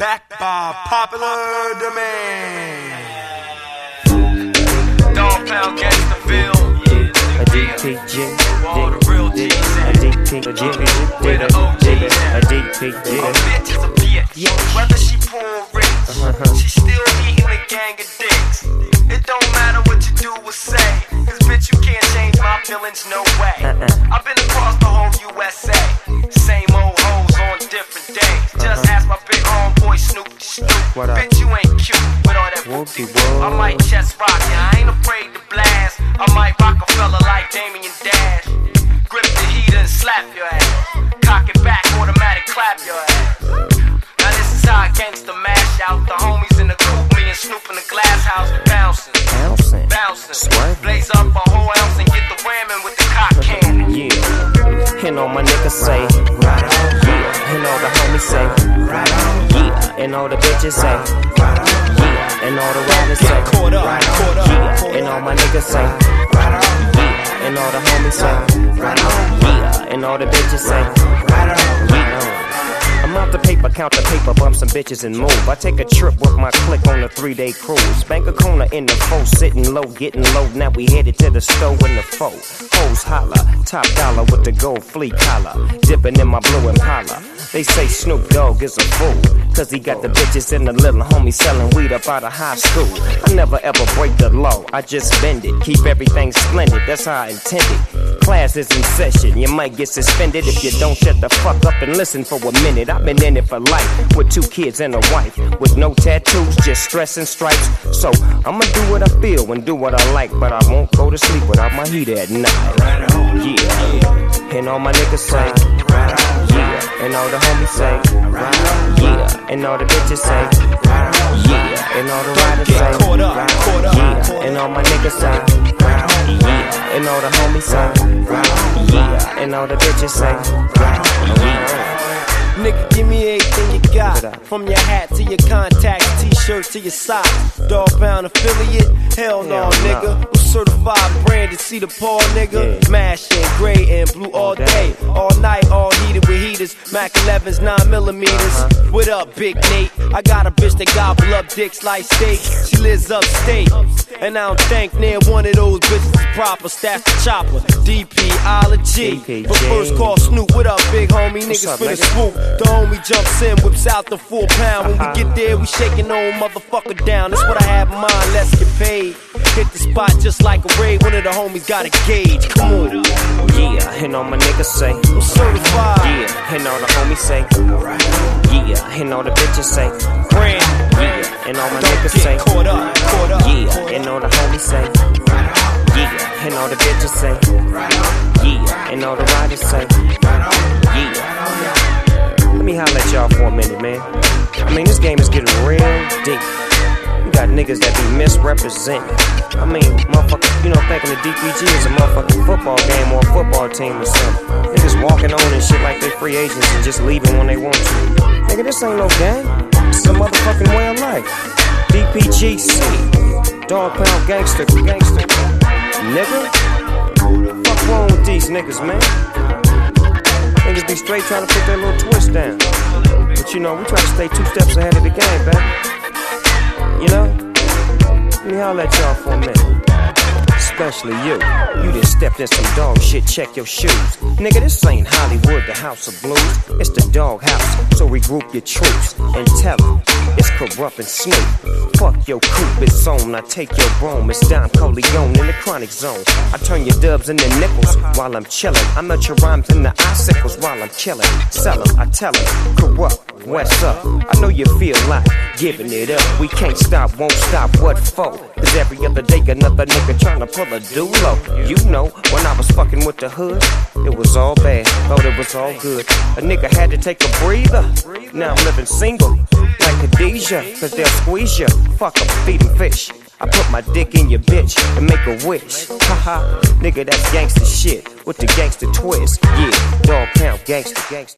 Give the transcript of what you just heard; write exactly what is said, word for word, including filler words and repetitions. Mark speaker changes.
Speaker 1: Back by popular demand. Dog Pound Gangsterville.
Speaker 2: A D P G,
Speaker 1: all the real G's
Speaker 2: a D P G,
Speaker 1: where the O G's
Speaker 2: a D P G.
Speaker 1: A bitch is a bitch. Whether she poor or rich, she still eating a gang of dicks. It don't matter what you do or say, cause bitch you can't change my feelings, no way. I've been across the whole U S A, same old hoes on different days. Just ask my big homeboy Snoop the Snoop. Bitch you ain't cute with all that whoopty whoop. I might chest rock ya, I ain't afraid to blast. I might rock a fella like Damien Dash. Grip the heater and slap your ass. Cock it back, automatic clap your ass. Now this is how a gangster mash out. The homies in the coupe, me and Snoop in the glass house, bouncing,
Speaker 2: Bouncing,
Speaker 1: bouncing,
Speaker 2: swerving.
Speaker 1: Blaze up a whole ounce and get the whamming with the cock cannon.
Speaker 2: Yeah, and all my niggas say, yeah, and all the homies say, yeah, and all the bitches say, yeah, and all the riders say, yeah, and all my niggas say, yeah, and all the homies say, yeah, and all the bitches say, yeah. I'm out the paper, count the paper, bump some bitches and move. I take a trip with my clique on a three-day cruise. Bank a corner in the foe, sitting low, getting low. Now we headed to the store in the foe. Hoes holla, top dollar with the gold flea collar. Dipping in my blue Impala. They say Snoop Dogg is a fool, cause he got the bitches and the little homie selling weed up out of high school. I never ever break the law, I just bend it. Keep everything splendid, that's how I intended. Class is in session, you might get suspended if you don't shut the fuck up and listen for a minute. I've been in it for life, with two kids and a wife, with no tattoos, just stress and stripes. So I'ma do what I feel and do what I like, but I won't go to sleep without my heater at night. Yeah, and all my niggas say, yeah, and all the homies say, yeah, and all the bitches say, yeah, and all the riders say, yeah, and all my niggas say, yeah, and all the homies say, yeah, and all the bitches say, yeah.
Speaker 3: Nigga, give me everything you got. From your hat to your contacts, t-shirt to your socks. Dog Pound affiliate? Hell no, nigga. We're certified branded, see the paw, nigga. Mashing gray and blue all day, all night, all heated with heaters. Mac elevens, nine millimeters. What up, Big Nate? I got a bitch that gobble up dicks like steak. She lives upstate, and I don't think near one of those bitches is proper. Stash the chopper, D P-ology. But first call Snoop, what up, big homie? Niggas finna swoop. The homie jumps in, whips out the full pound. When we get there, we shaking old motherfucker down. That's what I have in mind, let's get paid. Hit the spot just like a raid. One of the homies got a gauge, come on.
Speaker 2: Yeah, and all my niggas say,
Speaker 3: I'm certified.
Speaker 2: Yeah, and all the homies say, yeah, and all the bitches say,
Speaker 3: brand.
Speaker 2: Yeah, and all my niggas say,
Speaker 3: caught up, caught up.
Speaker 2: Yeah, and all the homies say, yeah, and all the bitches say, yeah, and all the riders say, yeah. Let me holler at y'all for a minute, man. I mean, this game is getting real deep. You got niggas that be misrepresenting. I mean, motherfucker, you know, thinking the D P G is a motherfucking football game or a football team or something. Niggas walking on and shit like they free agents and just leaving when they want to. Nigga, this ain't no game. It's a motherfucking way of life. D P G C, Dog Pound Gangster, Gangster. Nigga, fuck wrong with these niggas, man? Niggas be straight trying to put their little twist down. But you know, we try to stay two steps ahead of the game, baby. You know? Let me holler at y'all for a minute. Especially you. You just stepped in some dog shit, check your shoes. Nigga, this ain't Hollywood, the house of blues. It's the dog house, so regroup your troops and tell them it's Corrupt and Snoop. Fuck your coupe, it's on, I take your brome. It's Don Corleone in the chronic zone. I turn your dubs into nickels while I'm chillin'. I melt your rhymes into icicles while I'm chillin'. Sell 'em, I tell 'em, Corrupt, what's up? I know you feel like giving it up. We can't stop, won't stop, what for? Cause every other day another nigga tryna pull a dulo. You know, when I was fucking with the hood, it was all bad, thought it was all good. A nigga had to take a breather. Now I'm living single, like Khadijah, cause they'll squeeze you. Fuck 'em, feed 'em fish. I put my dick in your bitch and make a wish. Haha, nigga, that's gangsta shit with the gangsta twist. Yeah, Dog Pound, gangsta, gangsta.